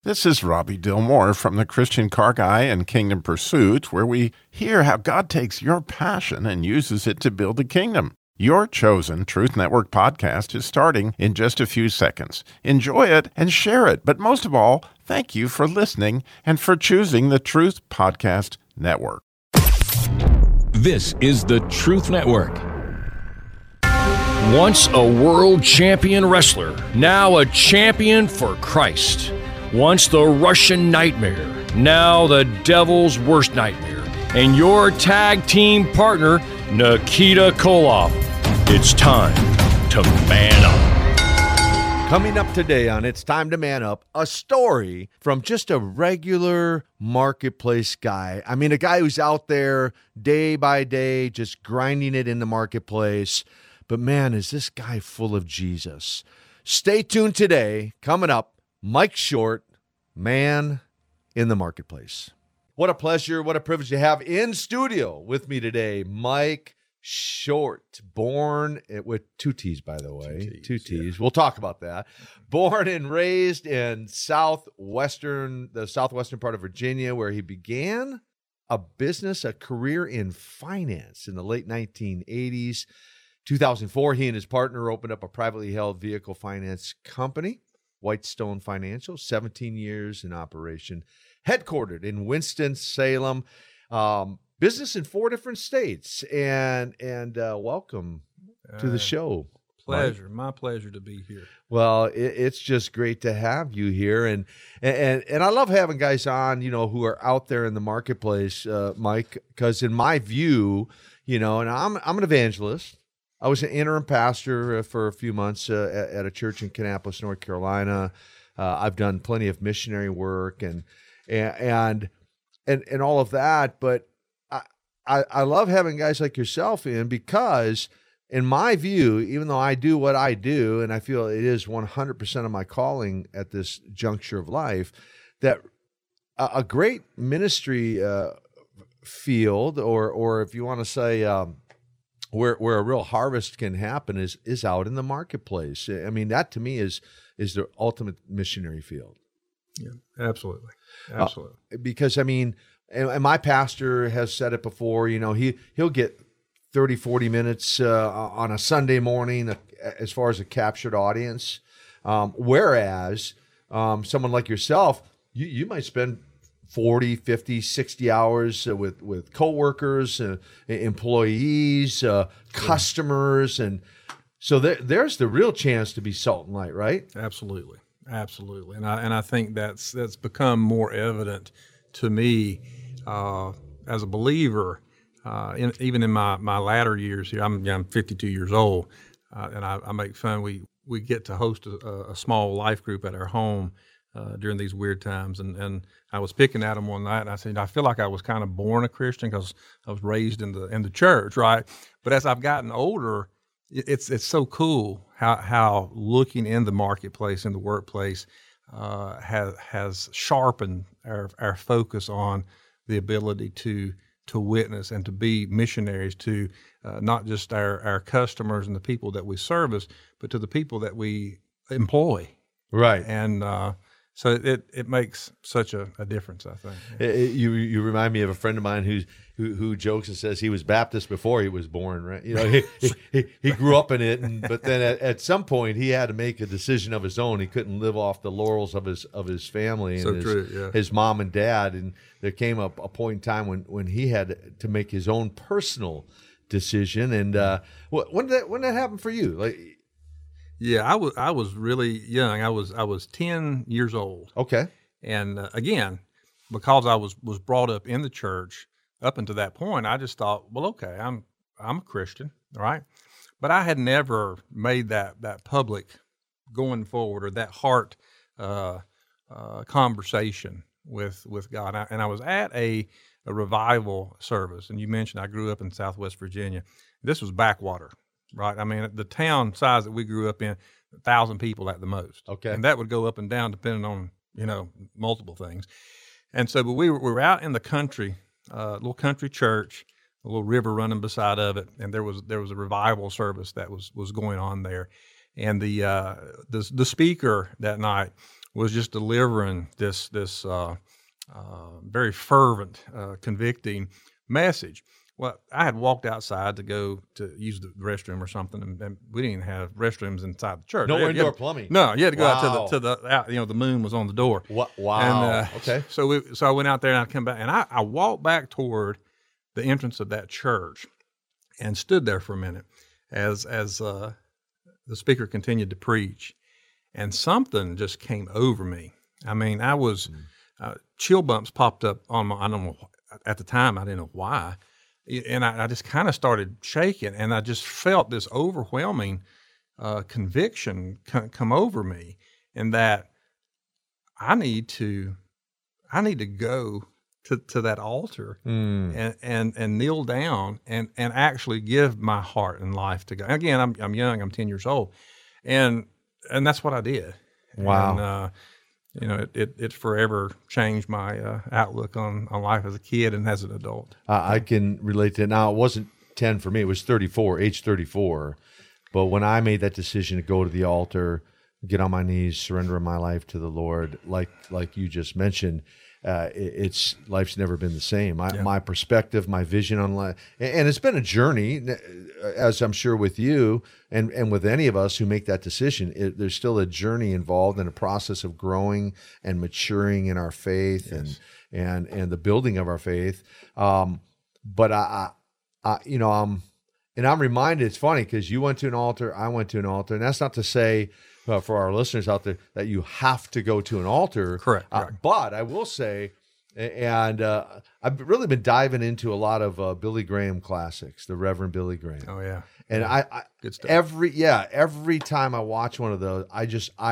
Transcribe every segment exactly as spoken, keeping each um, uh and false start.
This is Robbie Dillmore from the Christian Car Guy and Kingdom Pursuit, where we hear how God takes your passion and uses it to build a kingdom. Your chosen Truth Network podcast is starting in just a few seconds. Enjoy it and share it. But most of all, thank you for listening and for choosing the Truth Podcast Network. This is the Truth Network. Once a world champion wrestler, now a champion for Christ. Once the Russian nightmare, now the devil's worst nightmare. And your tag team partner, Nikita Koloff. It's time to man up. Coming up today on It's Time to Man Up, a story from just a regular marketplace guy. I mean, a guy who's out there day by day just grinding it in the marketplace. But man, is this guy full of Jesus. Stay tuned today. Coming up, Mike Short, man in the marketplace. What a pleasure, what a privilege to have in studio with me today, Mike Short, born with two T's, by the way, two T's. Two T's. Yeah. We'll talk about that. Born and raised in southwestern, the southwestern part of Virginia, where he began a business, a career in finance in the late nineteen eighties. two thousand four, he and his partner opened up a privately held vehicle finance company, Whitestone Financial, seventeen years in operation, headquartered in Winston-Salem, um, business in four different states. And and uh, welcome to the show. Pleasure, Mike. My pleasure to be here. Well, it, it's just great to have you here, and and and I love having guys on, you know, who are out there in the marketplace, uh, Mike, because in my view, you know, and I'm I'm an evangelist. I was an interim pastor uh, for a few months uh, at, at a church in Kannapolis, North Carolina. Uh, I've done plenty of missionary work and and and and all of that. But I, I I love having guys like yourself in, because in my view, even though I do what I do, and I feel it is one hundred percent of my calling at this juncture of life, that a, a great ministry uh, field, or or if you want to say. Um, Where where a real harvest can happen is is out in the marketplace. I mean, that to me is is the ultimate missionary field. Yeah, absolutely, absolutely. Uh, because I mean, and, and my pastor has said it before. You know, he he'll get thirty, forty minutes uh, on a Sunday morning uh, as far as a captured audience. Um, whereas um, someone like yourself, you you might spend forty, fifty, sixty hours uh, with, with coworkers, uh, employees, uh, customers. And so there, there's the real chance to be salt and light, right? Absolutely. Absolutely. And I, and I think that's, that's become more evident to me uh, as a believer, uh, in, even in my, my latter years here. I'm, I'm fifty-two years old, uh, and I, I make fun. We, we get to host a, a small life group at our home Uh, during these weird times. And, and I was picking at him one night, and I said, I feel like I was kind of born a Christian because I was raised in the in the church, right? But as I've gotten older, it, it's it's so cool how how looking in the marketplace, in the workplace, uh, has has sharpened our our focus on the ability to to witness and to be missionaries to uh, not just our, our customers and the people that we service, but to the people that we employ. Right. And uh, So it it makes such a, a difference, I think. It, it, you you remind me of a friend of mine who's, who who jokes and says he was Baptist before he was born, right? You know, he he, he grew up in it, and, but then at, at some point he had to make a decision of his own. He couldn't live off the laurels of his of his family and so his, true, yeah. his mom and dad. And there came a, a point in time when, when he had to make his own personal decision. And uh, when did that when did that happen for you? Like. Yeah, I was I was really young. I was I was ten years old. Okay. And uh, again, because I was, was brought up in the church up until that point, I just thought, well, okay, I'm I'm a Christian, right? But I had never made that that public going forward, or that heart uh, uh, conversation with with God. I, and I was at a a revival service, and you mentioned I grew up in Southwest Virginia. This was backwater. Right. I mean, the town size that we grew up in, a thousand people at the most. Okay. And that would go up and down depending on, you know, multiple things. And so, but we were, we were out in the country, a uh, little country church, a little river running beside of it. And there was, there was a revival service that was, was going on there. And the, uh, the, the speaker that night was just delivering this this uh, uh, very fervent, uh, convicting message. Well, I had walked outside to go to use the restroom or something, and, and we didn't have restrooms inside the church. No You had- you indoor had- plumbing. No, you had to go Wow. out to the to the out, you know the moon was on the door. What? Wow. And, uh, okay. So we so I went out there and I come back and I, I walked back toward the entrance of that church and stood there for a minute as as uh, the speaker continued to preach, and something just came over me. I mean, I was uh, chill bumps popped up on my. I don't know at the time. I didn't know why. And I, I just kind of started shaking, and I just felt this overwhelming uh, conviction c- come over me, in that I need to, I need to go to, to that altar Mm. and, and and kneel down and and actually give my heart and life to God. Again, I'm I'm young, I'm ten years old, and and that's what I did. Wow. And, uh, you know, it, it, it forever changed my uh, outlook on, on life as a kid and as an adult. Uh, I can relate to it. Now, it wasn't ten for me. It was thirty-four, age thirty-four. But when I made that decision to go to the altar, get on my knees, surrender my life to the Lord, like like you just mentioned, uh, it, it's life's never been the same. My, Yeah. my perspective, my vision on life, and, and it's been a journey, as I'm sure with you and, and with any of us who make that decision. It, there's still a journey involved in a process of growing and maturing in our faith and and and the building of our faith. Um, but I, I, I, you know, I'm. And I'm reminded, it's funny because you went to an altar, I went to an altar. And that's not to say uh, for our listeners out there that you have to go to an altar. Correct, Uh, correct. but I will say, and uh, I've really been diving into a lot of uh, Billy Graham classics, the Reverend Billy Graham. Oh, yeah. And I, I Good stuff. every yeah, every time I watch one of those, I just I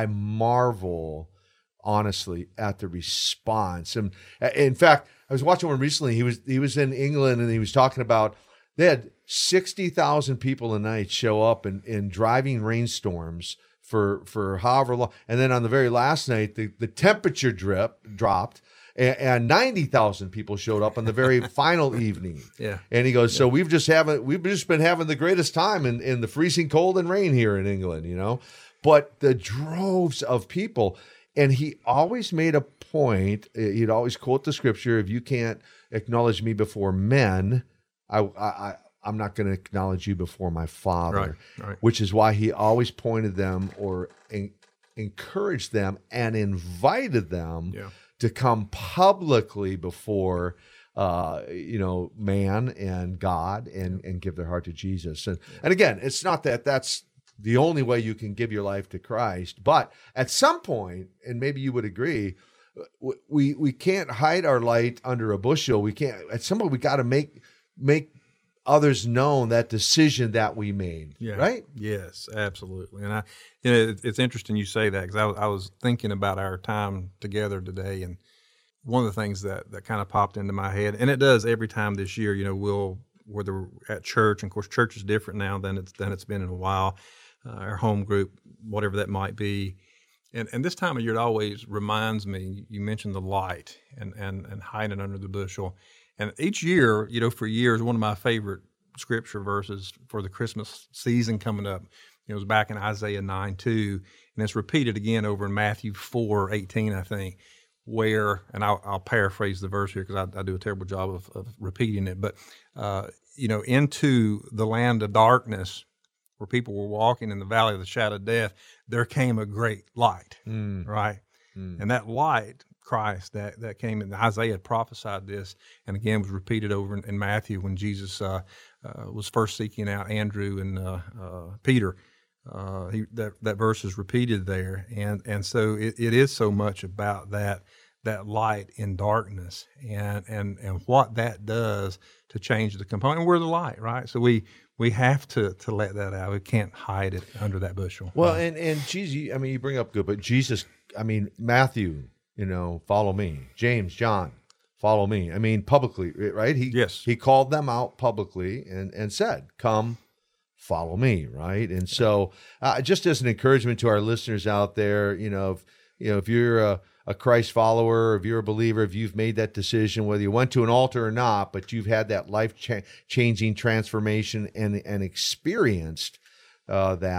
marvel honestly at the response. And uh, in fact, I was watching one recently. He was he was in England and he was talking about they had sixty thousand people a night show up in, in driving rainstorms for for however long, and then on the very last night, the, the temperature drip dropped. And ninety thousand people showed up on the very final evening. Yeah. And he goes, so we've just haven't we've just been having the greatest time in, in the freezing cold and rain here in England, you know. But the droves of people, and he always made a point. He'd always quote the scripture: "If you can't acknowledge me before men, I, I I'm not going to acknowledge you before my Father." Right, right. Which is why he always pointed them or en- encouraged them and invited them Yeah. to come publicly before, uh, you know, man and God and, and give their heart to Jesus. And, and again, it's not that that's the only way you can give your life to Christ, but at some point, and maybe you would agree, w- we, we can't hide our light under a bushel. We can't, at some point we got to make, make others known that decision that we made. Yeah. Right. Yes, absolutely. And I, you know, it, it's interesting you say that because I, was- I was thinking about our time together today, and one of the things that, that kind of popped into my head, and it does every time this year. You know, we'll whether we're at church, and of course, church is different now than it's than it's been in a while. Uh, our home group, whatever that might be, and and this time of year, it always reminds me. You mentioned the light and and and hiding under the bushel. And each year, you know, for years, one of my favorite scripture verses for the Christmas season coming up, it was back in Isaiah nine two, and it's repeated again over in Matthew four eighteen, I think, where, and I'll, I'll paraphrase the verse here because I, I do a terrible job of, of repeating it, but, uh, you know, into the land of darkness where people were walking in the valley of the shadow of death, there came a great light, right? And that light, Christ, that, that came in, Isaiah had prophesied this, and again was repeated over in, in Matthew when Jesus uh, uh, was first seeking out Andrew and uh, uh, Peter. Uh, he, that that verse is repeated there, and and so it, it is so much about that that light in darkness, and and and what that does to change the component. And we're the light, right? So we we have to to let that out. We can't hide it under that bushel. Well, and and Jesus, I mean, you bring up good, but Jesus, I mean, Matthew, you know, follow me. James, John, follow me. I mean, publicly, right? He Yes. he called them out publicly and and said, "Come, follow me," right? And so, uh, just as an encouragement to our listeners out there, you know, if you know if you're a, a Christ follower, if you're a believer, if you've made that decision, whether you went to an altar or not, but you've had that life cha- changing transformation and and experienced uh, that.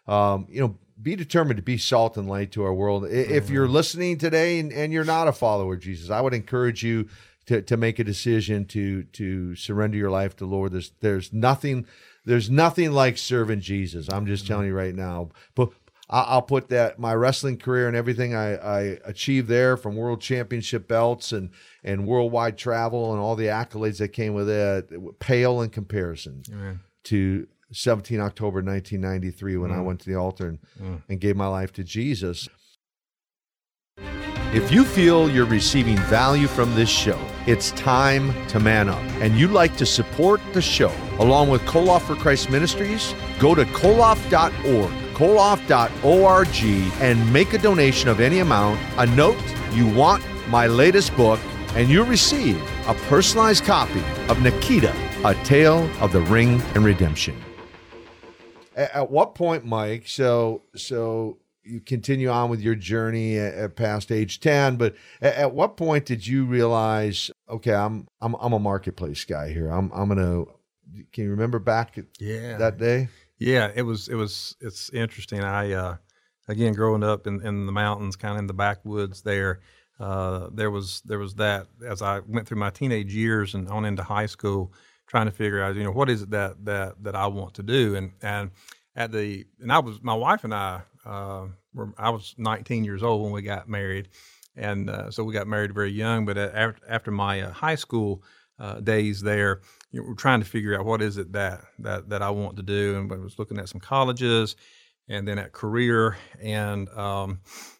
um, you know, be determined to be salt and light to our world. If you're listening today and, and you're not a follower of Jesus, I would encourage you to, to make a decision to to surrender your life to the Lord. There's there's nothing there's nothing like serving Jesus. I'm just telling you right now. But I'll put that my wrestling career and everything I, I achieved there, from world championship belts and and worldwide travel and all the accolades that came with it, pale in comparison Amen. to seventeenth of October nineteen ninety-three when mm. I went to the altar and, mm. and gave my life to Jesus. If you feel you're receiving value from this show, it's time to man up. And you'd like to support the show along with Koloff for Christ Ministries, go to koloff dot org, koloff dot org, and make a donation of any amount. A note, you want my latest book, and you'll receive a personalized copy of Nikita, A Tale of the Ring and Redemption. At, at what point, Mike, so so you continue on with your journey at, at past age ten, but at, at what point did you realize, okay, I'm I'm I'm a marketplace guy here. I'm I'm gonna. Can you remember back at yeah. that day? Yeah, it was it was it's interesting. I uh, again growing up in, in the mountains, kind of in the backwoods there. Uh, there was there was that as I went through my teenage years and on into high school, trying to figure out, you know, what is it that that that I want to do, and and at the and I was my wife and I. Uh, I was nineteen years old when we got married, and uh, so we got married very young. But after, after my uh, high school uh, days there, you know, we're trying to figure out what is it that that that I want to do, and I was looking at some colleges, and then at career, and um,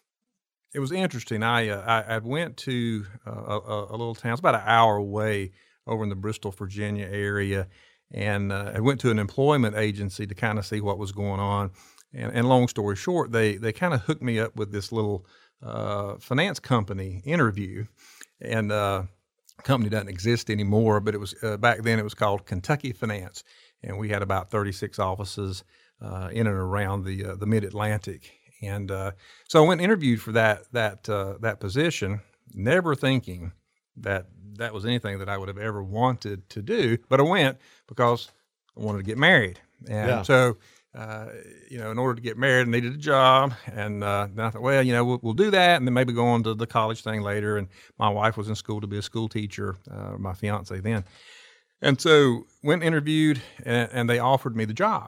it was interesting. I uh, I, I went to uh, a, a little town. It's about an hour away over in the Bristol, Virginia area, and uh, I went to an employment agency to kind of see what was going on. And, and long story short, they they kind of hooked me up with this little uh, finance company interview, and uh, the company doesn't exist anymore. But it was uh, back then. It was called Kentucky Finance, and we had about thirty-six offices uh, in and around the uh, the Mid Atlantic. And uh, so I went and interviewed for that that uh, that position, never thinking that that was anything that I would have ever wanted to do. But I went because I wanted to get married, and yeah. so. Uh, you know, in order to get married, I needed a job. And uh, then I thought, well, you know, we'll, we'll do that and then maybe go on to the college thing later. And my wife was in school to be a school teacher, uh, my fiance then. And so went and interviewed, and, and they offered me the job.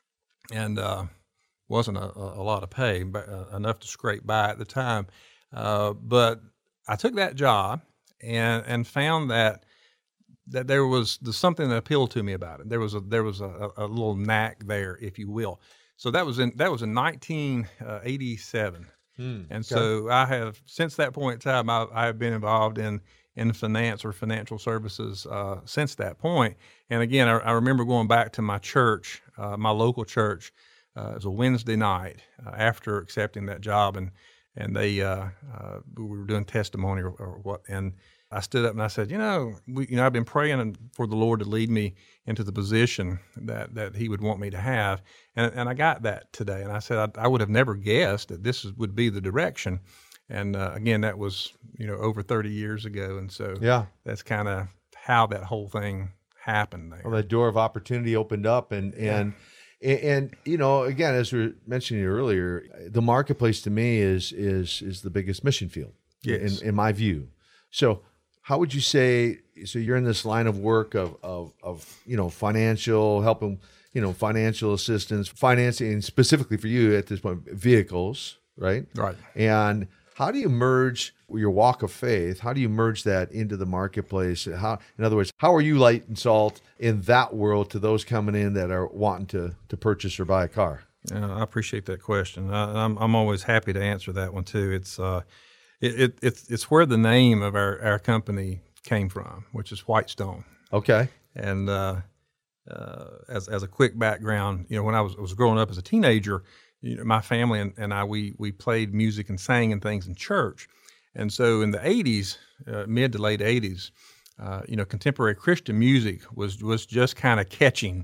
And uh, wasn't a, a lot of pay, but uh, enough to scrape by at the time. Uh, but I took that job and and found that that there was there's something that appealed to me about it. There was a there was a, a little knack there, if you will. So that was in that was in nineteen eighty-seven, hmm, and okay. so I have since that point in time I, I have been involved in in finance or financial services uh, since that point. And again, I, I remember going back to my church, uh, my local church. Uh, it was a Wednesday night uh, after accepting that job, and and they uh, uh, we were doing testimony or, or what and. I stood up and I said, you know, we, you know, I've been praying for the Lord to lead me into the position that, that He would want me to have, and and I got that today. And I said I, I would have never guessed that this would be the direction. And uh, again, that was you know over thirty years ago, and so yeah, that's kind of how that whole thing happened there. Well, that door of opportunity opened up, and and. Yeah. And, you know, again, as we were mentioning earlier, the marketplace to me is is is the biggest mission field, yes. in, in my view. So how would you say, so you're in this line of work of, of, of, you know, financial, helping, you know, financial assistance, financing, specifically for you at this point, vehicles, right? Right. And how do you merge your walk of faith? How do you merge that into the marketplace? How, in other words, how are you light and salt in that world to those coming in that are wanting to, to purchase or buy a car? Uh, I appreciate that question. I, I'm I'm always happy to answer that one too. It's uh, it, it it's it's where the name of our, our company came from, which is Whitestone. Okay. And uh, uh, as as a quick background, you know, when I was I was growing up as a teenager, you know, my family and, and I we we played music and sang and things in church. And so in the eighties, uh, mid to late eighties, uh, you know, contemporary Christian music was was just kind of catching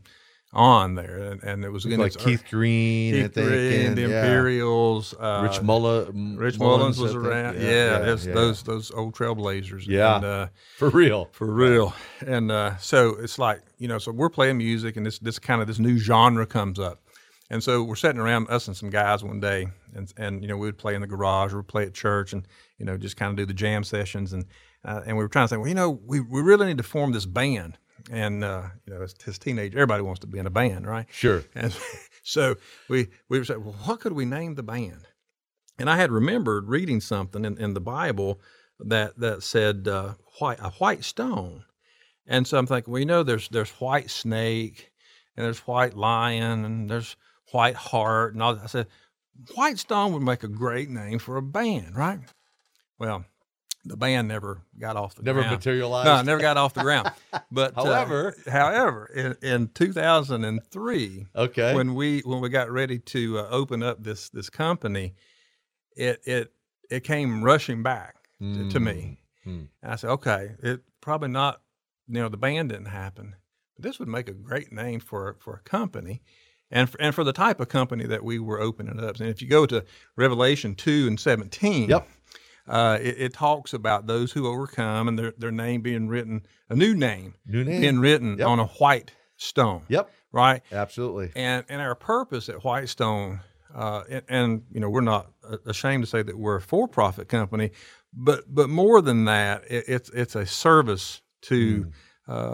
on there, and, and it was again, like Keith Green, Keith I think, Green, and, the yeah. Imperials, uh, Rich Mulla, Rich Mullins was around, yeah, yeah, yeah, yeah. those those old trailblazers, yeah, and, uh, for real, for real, and uh, so it's like you know, so we're playing music, and this this kind of this new genre comes up. And so we're sitting around, us and some guys one day, and, and you know, we would play in the garage or we'd play at church and, you know, just kind of do the jam sessions. And uh, and we were trying to say, well, you know, we, we really need to form this band. And, uh, you know, as, as teenagers, everybody wants to be in a band, right? Sure. And so we, we were saying, well, what could we name the band? And I had remembered reading something in, in the Bible that, that said uh, white, a white stone. And so I'm thinking, well, you know, there's there's white snake, and there's white lion, and there's white heart, and all that. I said, white stone would make a great name for a band, right? Well, the band never got off the never ground. Never materialized? No, never got off the ground. But however, uh, however, in, in two thousand three, okay, when we when we got ready to uh, open up this this company, it it it came rushing back mm. to, to me. Mm. And I said, okay, it probably not, you know, the band didn't happen, but this would make a great name for for a company. And for, and for the type of company that we were opening up. And if you go to Revelation two and seventeen, yep. Uh, it, it talks about those who overcome and their, their name being written, a new name, new name. being written yep. on a white stone. Yep. Right? Absolutely. And and our purpose at Whitestone, uh, and, and you know, we're not ashamed to say that we're a for-profit company, but but more than that, it, it's it's a service to mm.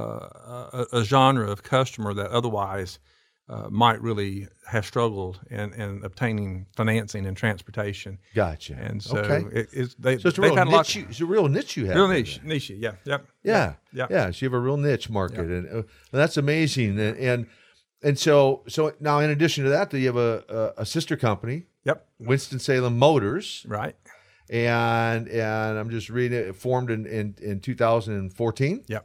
uh, a, a genre of customer that otherwise Uh, might really have struggled in, in obtaining financing and transportation. Gotcha. And so okay. it, it's they, so it's a they've real had a niche. lot. You, it's a real niche you have. Real niche, niche. Yeah, yep. Yeah, yeah, yeah. So you have a real niche market, yeah. and uh, that's amazing. And, and and so so now, in addition to that, do you have a, a, a sister company? Yep. Winston-Salem Motors. Right. And and I'm just reading it. It formed in in, in two thousand fourteen. Yep.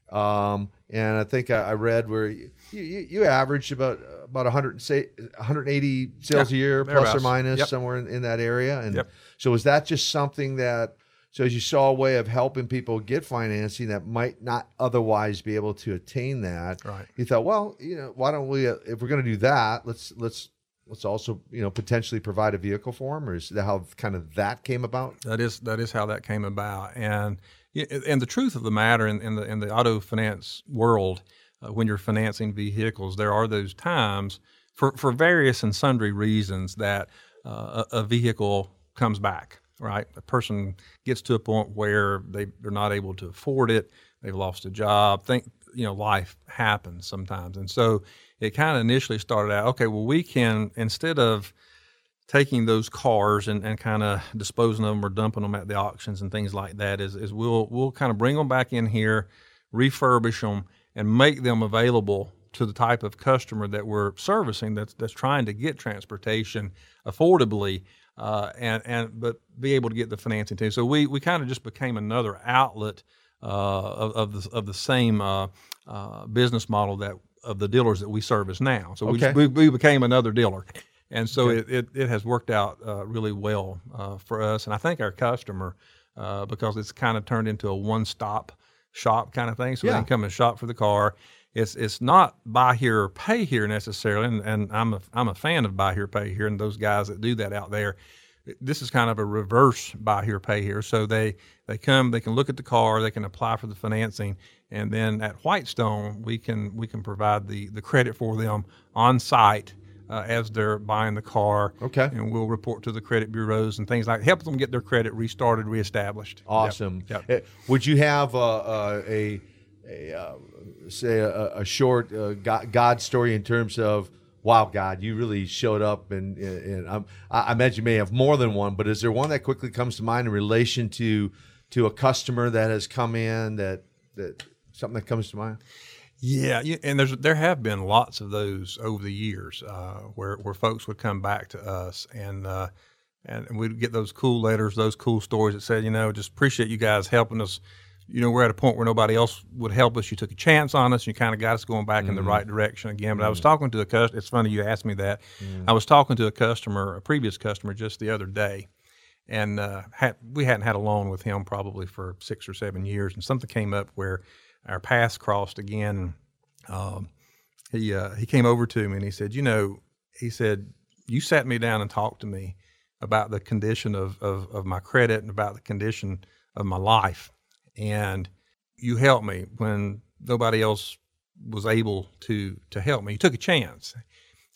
Um, and I think I, I read where you, you, you averaged about about one hundred say one hundred eighty sales yeah, a year, plus or minus, yep. somewhere in, in that area. And yep. so is that just something that, so as you saw a way of helping people get financing that might not otherwise be able to attain that, right. you thought, well, you know, why don't we, uh, if we're going to do that, let's let's let's also, you know, potentially provide a vehicle for them, or is that how kind of that came about? That is that is how that came about. And And the truth of the matter in, in the in the auto finance world, uh, when you're financing vehicles, there are those times for, for various and sundry reasons that uh, a, a vehicle comes back, right? A person gets to a point where they, they're not able to afford it, they've lost a job, think, you know, life happens sometimes. And so it kind of initially started out, okay, well, we can, instead of taking those cars and, and kind of disposing of them or dumping them at the auctions and things like that, is, is we'll we'll kind of bring them back in here, refurbish them, and make them available to the type of customer that we're servicing that's that's trying to get transportation affordably, uh, and and but be able to get the financing too. So we we kind of just became another outlet uh, of of the, of the same uh, uh, business model that of the dealers that we service now. So we okay. just, we, we became another dealer. And so okay. it, it, it has worked out uh, really well uh, for us. And I think our customer, uh, because it's kind of turned into a one-stop shop kind of thing. So yeah. they can come and shop for the car. It's it's not buy here or pay here necessarily. And, and I'm a I'm a fan of buy here, pay here, and those guys that do that out there. This is kind of a reverse buy here, pay here. So they, they come, they can look at the car, they can apply for the financing, and then at Whitestone we can we can provide the, the credit for them on site. Uh, as they're buying the car, okay, and we'll report to the credit bureaus and things like that. Help them get their credit restarted, reestablished. Awesome. Yep. Yep. Would you have uh, a, a uh, say a, a short uh, God, God story in terms of, wow, God, you really showed up, and, and I'm, I imagine you may have more than one, but is there one that quickly comes to mind in relation to to a customer that has come in that that something that comes to mind? Yeah, and there's there have been lots of those over the years uh, where where folks would come back to us and uh, and we'd get those cool letters, those cool stories that said, you know, just appreciate you guys helping us. You know, we're at a point where nobody else would help us. You took a chance on us. You kind of got us going back mm. in the right direction again. But mm. I was talking to a customer. It's funny you asked me that. Mm. I was talking to a customer, a previous customer, just the other day, and uh, had, we hadn't had a loan with him probably for six or seven years, and something came up where our paths crossed again. Um, he uh, he came over to me and he said, you know, he said, you sat me down and talked to me about the condition of, of, of my credit and about the condition of my life. And you helped me when nobody else was able to to help me. You took a chance.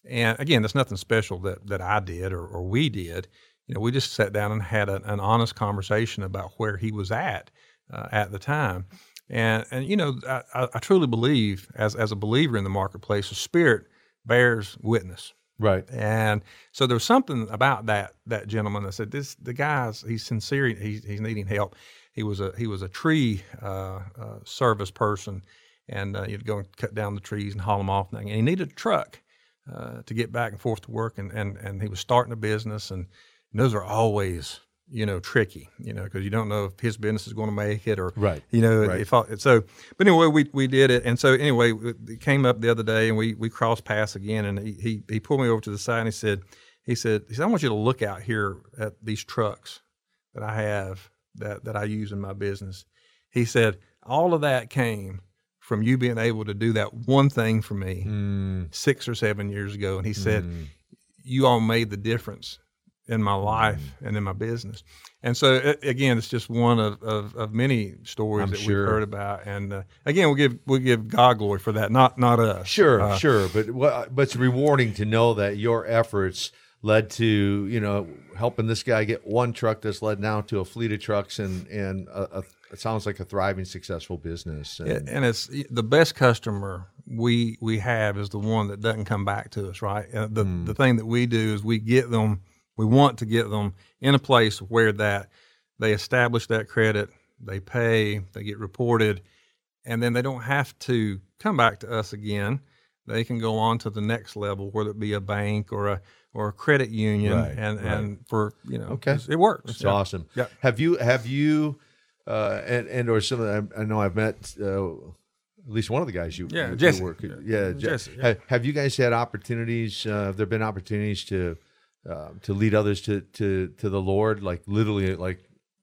And again, that's nothing special that, that I did or, or we did. You know, we just sat down and had a, an honest conversation about where he was at uh, at the time. And, and you know, I, I truly believe, as as a believer in the marketplace, the Spirit bears witness. Right. And so there was something about that that gentleman that said, "This the guy's he's sincere. He's he's needing help." He was a he was a tree uh, uh, service person, and uh, you'd go and cut down the trees and haul them off, and he needed a truck uh, to get back and forth to work, and and and he was starting a business, and, and those are always, you know, tricky, you know, because you don't know if his business is going to make it or, right. you know, right. if I, so. But anyway, we we did it, and so anyway, it came up the other day, and we we crossed paths again, and he he, he pulled me over to the side, and he said, he said, he said, I want you to look out here at these trucks that I have that that I use in my business. He said, all of that came from you being able to do that one thing for me mm. six or seven years ago, and he said, mm. you all made the difference in my life mm. and in my business. And so, it, again, it's just one of, of, of many stories I'm that sure. we've heard about. And uh, again, we'll give we'll give God glory for that, not not us. Sure, uh, sure. But what, but it's rewarding to know that your efforts led to, you know, helping this guy get one truck that's led now to a fleet of trucks and, and a, a, it sounds like a thriving, successful business. And, and it's the best customer we we have is the one that doesn't come back to us, right? Uh, the mm. the thing that we do is we get them. We want to get them in a place where that they establish that credit, they pay, they get reported, and then they don't have to come back to us again. They can go on to the next level, whether it be a bank or a or a credit union, right, and, right. and for you know, okay, it works. That's yeah. awesome. Yeah. Have you have you uh, and and or some of the, I know I've met. Uh, At least one of the guys you, yeah, you Jesse. work. Yeah, yeah, Jesse. Yeah. Have, have you guys had opportunities? Uh, have there been opportunities to uh, to lead others to, to to the Lord, like literally, like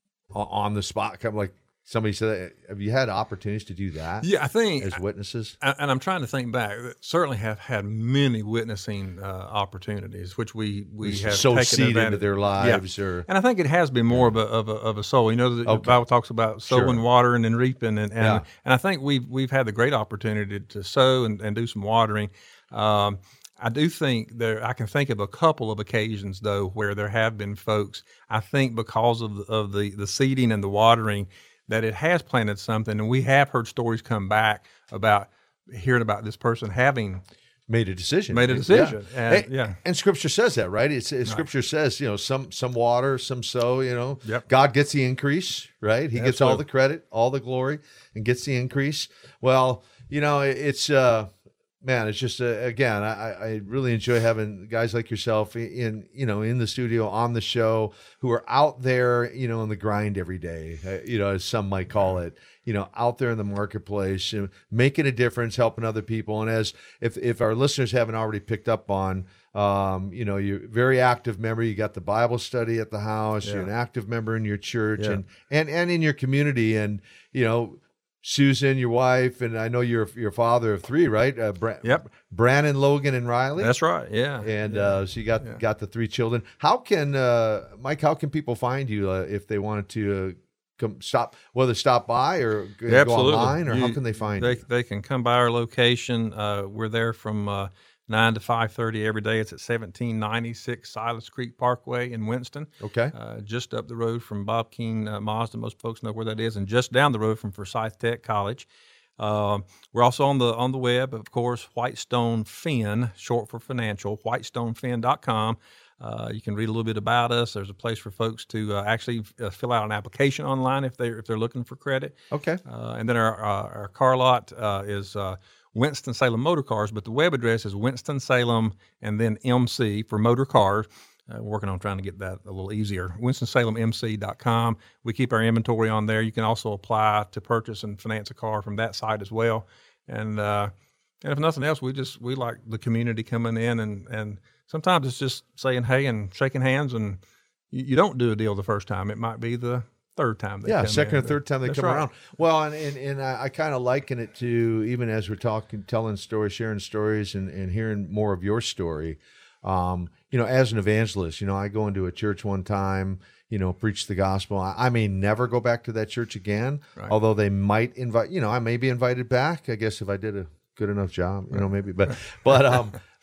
on the spot? Kind of like somebody said. Have you had opportunities to do that? Yeah, I think as witnesses. And I'm trying to think back. Certainly, have had many witnessing uh, opportunities, which we we have sow taken seed advantage. into their lives, yeah. or and I think it has been more yeah. of a of a of a soul. You know, the, okay. the Bible talks about sowing, sure. watering, and reaping, and and, yeah. and I think we've we've had the great opportunity to sow and, and do some watering. Um, I do think there. I can think of a couple of occasions though where there have been folks. I think because of the, of the the seeding and the watering, that it has planted something, and we have heard stories come back about hearing about this person having made a decision. Made a decision. Yeah. And, and, yeah. and Scripture says that, right? It's, it's right. Scripture says, you know, some some water, some sow, you know. Yep. God gets the increase, right? He Absolutely. gets all the credit, all the glory, and gets the increase. Well, you know, it's, uh, man, it's just, uh, again, I, I really enjoy having guys like yourself in, you know, in the studio, on the show, who are out there, you know, in the grind every day, uh, you know, as some might call it. You know, out there in the marketplace, you know, making a difference, helping other people. And as if if our listeners haven't already picked up on, um, you know, you're a very active member. You got the Bible study at the house. Yeah. You're an active member in your church Yeah. and and and in your community. And you know, Susan, your wife, and I know you're you're a father of three, right? Uh, Bra- Yep. Brandon, Logan, and Riley. That's right. Yeah. And yeah. uh, so you got yeah. got the three children. How can uh, Mike? How can people find you uh, if they wanted to? Uh, Come stop, whether stop by or go Absolutely. online, or you, how can they find they, you? They can come by our location. Uh, we're there from uh, nine to five thirty every day. It's at seventeen ninety-six Silas Creek Parkway in Winston. Okay. Uh, just up the road from Bob King uh, Mazda. Most folks know where that is, and just down the road from Forsyth Tech College. Uh, we're also on the on the web, of course. Whitestone Fin, short for financial. whitestone fin dot com. Uh, you can read a little bit about us. There's a place for folks to uh, actually uh, fill out an application online if they're if they're looking for credit. Okay. Uh, and then our uh, our car lot uh, is uh, Winston-Salem Motor Cars, but the web address is Winston-Salem and then M C for motor cars. Uh, we're working on trying to get that a little easier. Winston Salem M C dot com. We keep our inventory on there. You can also apply to purchase and finance a car from that site as well. And uh, and if nothing else, we just we like the community coming in and and. Sometimes it's just saying hey and shaking hands, and you, you don't do a deal the first time. It might be the third time they yeah, come second in. or third time they That's come right. around. Well, and and, and I, I kind of liken it to, even as we're talking, telling stories, sharing stories, and, and hearing more of your story. Um, you know, as an evangelist, you know, I go into a church one time, you know, preach the gospel. I, I may never go back to that church again, Right. although they might invite. You know, I may be invited back. I guess if I did a good enough job, you know, maybe. But but um,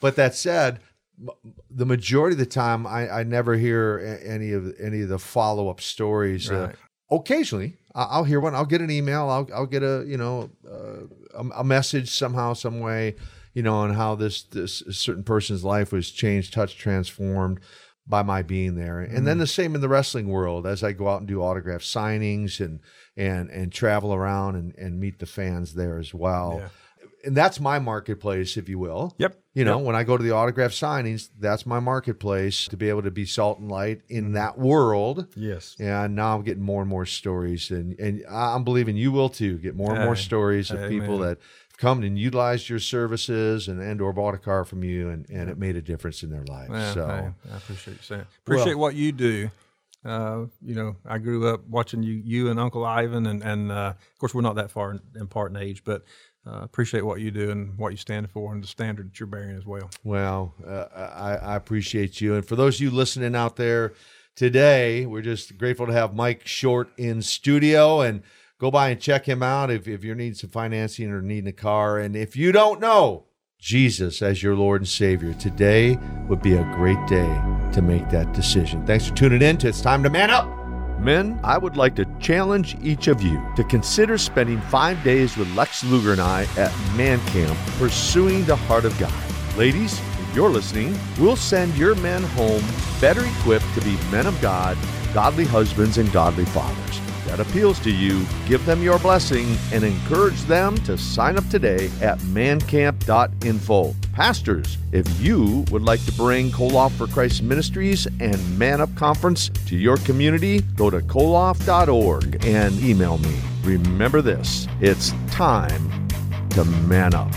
But that said, the majority of the time, I, I never hear any of any of the follow up stories. Right. Uh, occasionally, I'll hear one. I'll get an email. I'll I'll get a you know uh, a, a message somehow, some way, you know, on how this this certain person's life was changed, touched, transformed by my being there. And mm. then the same in the wrestling world as I go out and do autograph signings and and and travel around and and meet the fans there as well. Yeah. And that's my marketplace, if you will. Yep. You know, yep. when I go to the autograph signings, that's my marketplace to be able to be salt and light in that world. Yes. And now I'm getting more and more stories. And, and I'm believing you will too, get more and more stories of Amen. people that have come and utilized your services and, and or bought a car from you, and, and it made a difference in their lives. Yeah, so hey, I appreciate you saying. Appreciate well, what you do. Uh, you know, I grew up watching you, you and Uncle Ivan, and, and uh, of course, we're not that far in, in part in age, but uh, appreciate what you do and what you stand for and the standard that you're bearing as well. Well, uh, I, I appreciate you. And for those of you listening out there today, we're just grateful to have Mike Short in studio, and go by and check him out if, if you're needing some financing or needing a car. And if you don't know Jesus as your Lord and Savior, today would be a great day to make that decision. Thanks for tuning in to It's Time to Man Up. Men, I would like to challenge each of you to consider spending five days with Lex Luger and I at Man Camp, pursuing the heart of God. Ladies, if you're listening, we'll send your men home better equipped to be men of God, godly husbands, and godly fathers. That appeals to you, give them your blessing and encourage them to sign up today at man camp dot info. Pastors, if you would like to bring Koloff for Christ Ministries and Man Up Conference to your community, go to koloff dot org and email me. Remember this, it's time to man up.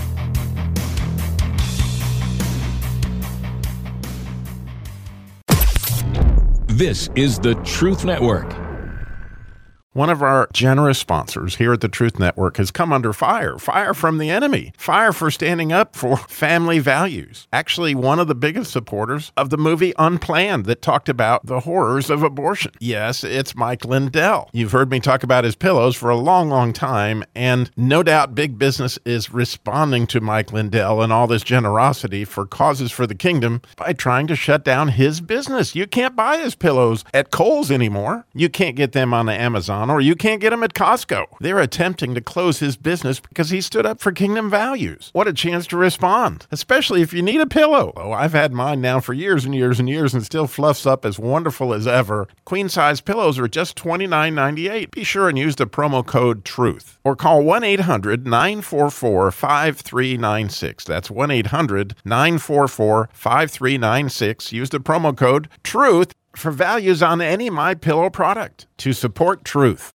This is the Truth Network. One of our generous sponsors here at the Truth Network has come under fire. Fire from the enemy. Fire for standing up for family values. Actually, one of the biggest supporters of the movie Unplanned that talked about the horrors of abortion. Yes, it's Mike Lindell. You've heard me talk about his pillows for a long, long time, and no doubt big business is responding to Mike Lindell and all this generosity for causes for the kingdom by trying to shut down his business. You can't buy his pillows at Kohl's anymore. You can't get them on the Amazon, or you can't get them at Costco. They're attempting to close his business because he stood up for kingdom values. What a chance to respond, especially if you need a pillow. Oh, I've had mine now for years and years and years and still fluffs up as wonderful as ever. Queen-size pillows are just twenty-nine ninety-eight. Be sure and use the promo code TRUTH or call one eight hundred nine four four five three nine six. That's one eight hundred nine four four five three nine six. Use the promo code TRUTH for values on any MyPillow product to support truth.